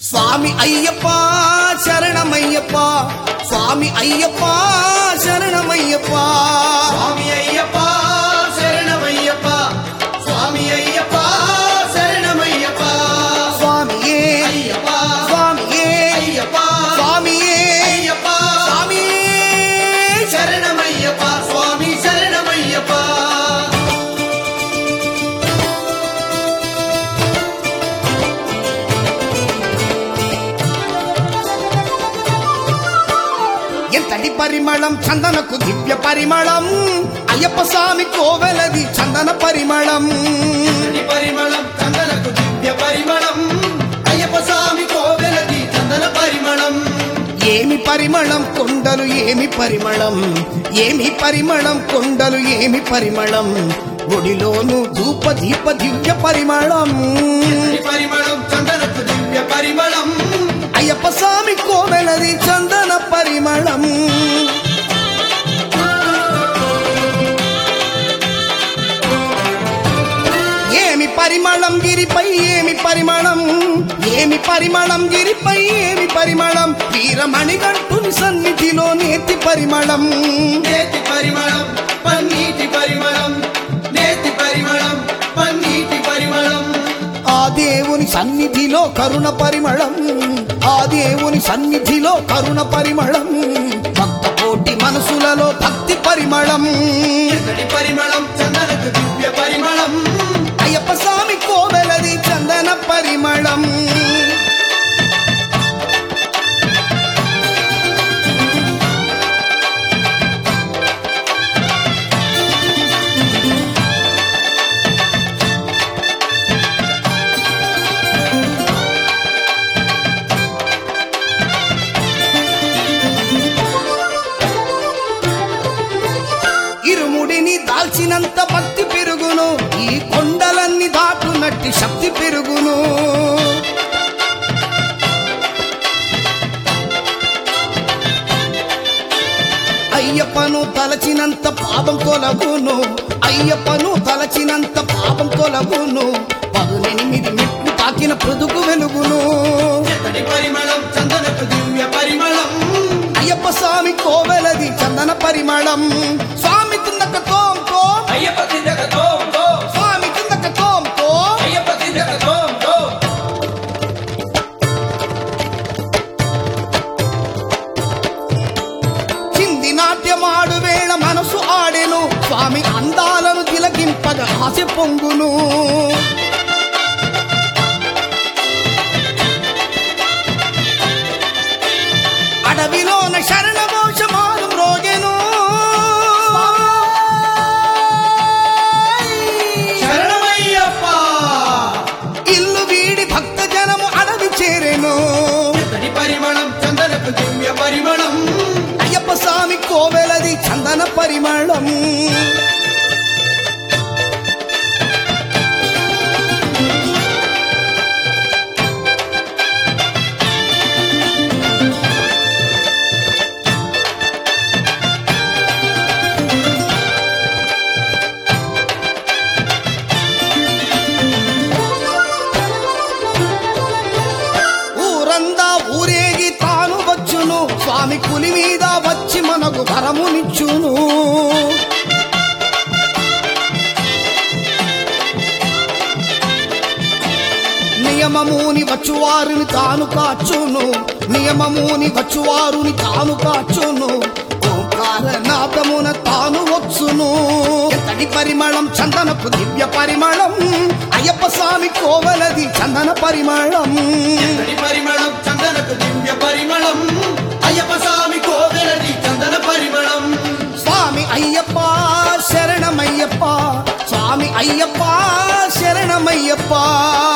స్వామి అయ్యప్ప శరణమయ్యప్ప, స్వామి అయ్యప్ప శరణమయ్యప్ప, స్వామి అయ్యప్ప శరణమయ్యప్ప, స్వామి అయ్యప్ప శరణమయ్యప్ప, స్వామియే అయ్యప్ప స్వామియే అయ్యప్ప స్వామియే అయ్యప్ప స్వామియే శరణమయ్యప్ప, స్వామి శరణమయ్యప్ప. ఎంతటి పరిమళం చందనకు దివ్య పరిమళం, అయ్యప్ప స్వామి కోవెలది చందన పరిమళం. ఈ పరిమళం చందనకు దివ్య పరిమళం, అయ్యప్ప స్వామి కోవెలది చందన పరిమళం. ఏమి పరిమళం కొండలు ఏమి పరిమళం, ఏమి పరిమళం కొండలు ఏమి పరిమళం, గుడిలోను ధూప దీప దివ్య పరిమళం. ఈ పరిమళం చందనకు దివ్య పరిమళం, అయ్యప్ప స్వామి కోవెలది చందన పరిమళం. ఏమి పరిమళం గిరిపై ఏమి పరిమళం, ఏమి పరిమళం గిరిపై ఏమి పరిమళం, వీరమణిగంటుని సన్నిధిలో నేతి పరిమళం. నేతి పరిమళం పన్నీటి పరిమళం, నేతి పరిమళం పన్నీటి పరిమళం. ఆ దేవుని సన్నిధిలో కరుణ పరిమళం, ఆ దేవుని సన్నిధిలో కరుణ పరిమళం, భక్త కోటి మనసులలో భక్తి పరిమళం. ఎంతటి పరిమళం చందనకు దివ్య పరిమళం, అయ్యప్ప స్వామి కోవెలది చందన పరిమళం. ఇరుముడిని దాల్చినంత భక్తి పెరుగును, ఈ కొండలన్నీ దాటునట్టి శక్తి పెరుగును. అయ్యప్పను తలచినంత పాపం తొలగును, అయ్యప్పను తలచినంత పాపం తొలగును, 18 మెట్లు తాకిన పొదుగు వెలుగును. ఎంతటి పరిమళం చందనకు దివ్య పరిమళం, అయ్యప్ప స్వామి కోవెలది చందన పరిమళం. స్వామి కిందక తోం తోం, అయ్యప్ప కిందక తోం తోం, స్వామి కిందక తోం తోం. అయ్యప్ప కిందక తోం తోం. చింది నాట్యమాడు వేళ మనసు ఆడెను, స్వామి అందాలను తిలకింపగా ఆశ పొంగును. అడవిలోన శరణ ఘోషమాను మ్రోగెను, శరణమయ్యప్ప. ఇల్లు వీడి భక్త జనము అడవి చేరెను. ఎంతటి పరిమళం చందనకు దివ్య పరిమళం, అయ్యప్ప స్వామి కోవెలది చందన పరిమళం. ఊరందా ఊరేగి తాను వచ్చును, స్వామి పులి మీద వచ్చి మనకు వరమునిచ్చును. నియమముని వచ్చువారిని తాను కాచును, నియమముని వచ్చువారుని తాను కాచును, ఓంకారనాదమున తాను వచ్చును. ఎంతటి పరిమళం చందనపు దివ్య పరిమళం, అయ్యప్ప స్వామి కోవెలది చందన పరిమళం. ఎంతటి పరిమళం చందనకు దివ్య పరిమళం, అయ్యప్ప స్వామి కోవెలది చందన పరిమళం. స్వామి అయ్యప్ప శరణమయ్యప్ప, స్వామి అయ్యప్ప శరణమయ్యప్ప.